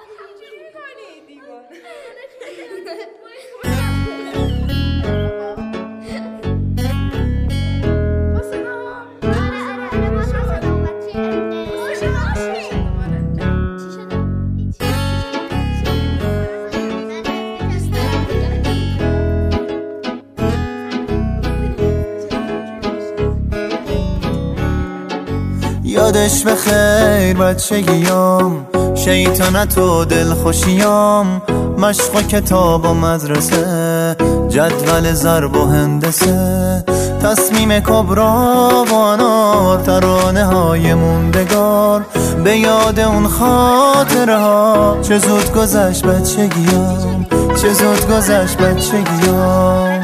یادش بخیر بچگیام، شیطنت و دلخوشیام، مشق و کتاب و مدرسه، جدول ضرب و هندسه، تصمیم کبرا و انار، ترانه های موندگار، به یاد اون خاطره ها. چه زود گذشت بچگیام، چه زود گذشت بچگیام.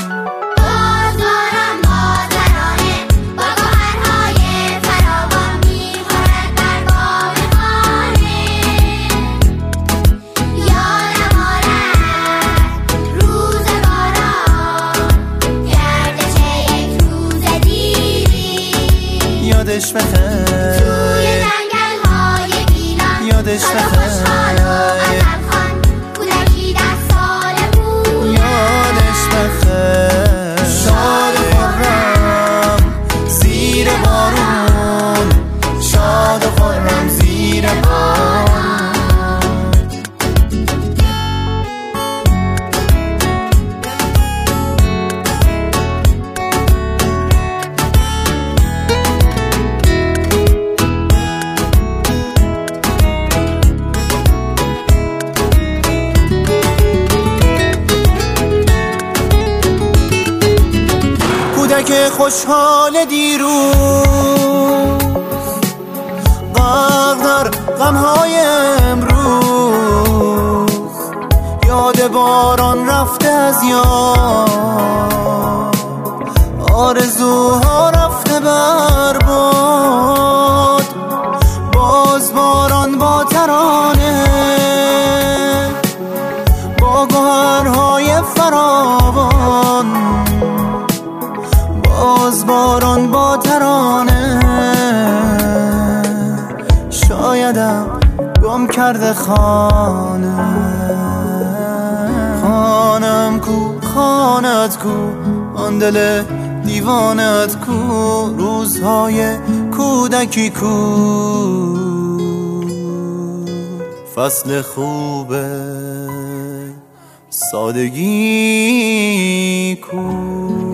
یادش بخیر توی جنگل های گیلان، یادش بخیر آدم کودکی 10 ساله بود، یادش بخیر شاد و خرم زیر بارون، شاد و خرم زیر بارون. که خوشحال دیروز، غرق در غمهای امروز، یاد باران رفته از یاد، آرزوها رفته برباد، باز باران با ترانه، با گوهرهای فراوان، باز باران با ترانه. شایدم گم کرده خانه، خانم کو، خانت کو، آن دل دیوانت کو، روزهای کودکی کو، فصل خوبه سادگی کو.